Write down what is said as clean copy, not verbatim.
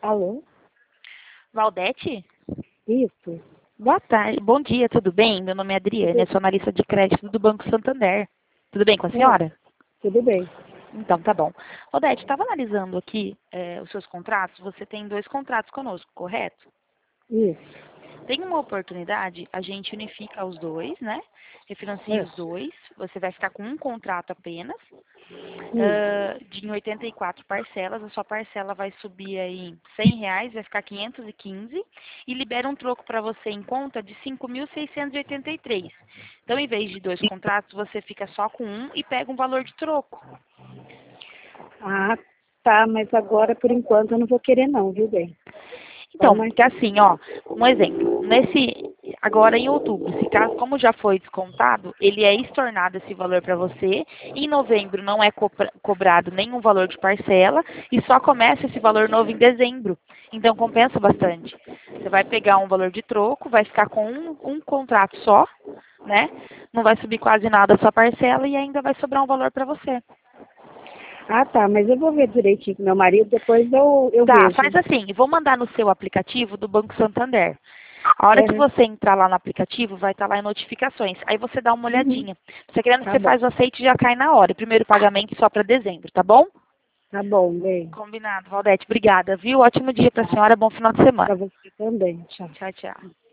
Alô? Valdete? Isso. Boa tarde. Bom dia, tudo bem? Meu nome é Adriane, eu sou analista de crédito do Banco Santander. Tudo bem com a senhora? Tudo bem. Então, tá bom. Valdete, estava analisando aqui os seus contratos. Você tem 2 contratos conosco, correto? Isso. Tem uma oportunidade, a gente unifica os dois, né? Refinancia os dois. Você vai ficar com um contrato apenas, de 84 parcelas. A sua parcela vai subir aí R$ 100, vai ficar 515 e libera um troco para você em conta de 5.683. Então, em vez de 2 contratos, você fica só com um e pega um valor de troco. Ah, tá, mas agora, por enquanto, eu não vou querer não, viu, bem? Então, porque assim, ó, um exemplo, agora em outubro, se caso, como já foi descontado, ele é estornado esse valor para você. Em novembro não é cobrado nenhum valor de parcela e só começa esse valor novo em dezembro. Então compensa bastante. Você vai pegar um valor de troco, vai ficar com um contrato só, né? Não vai subir quase nada a sua parcela e ainda vai sobrar um valor para você. Ah, tá, mas eu vou ver direitinho com meu marido, depois eu Tá, vejo. faz assim, vou mandar no seu aplicativo do Banco Santander. A hora que Uhum. você entrar lá no aplicativo, vai estar lá em notificações. Aí você dá uma olhadinha. Você querendo, Tá você bom. faz o aceite e já cai na hora. O primeiro pagamento só para dezembro, tá bom? Tá bom, bem. Combinado, Valdete. Obrigada, viu? Ótimo dia para a senhora, bom final de semana. Pra você também. Tchau. Tchau, tchau.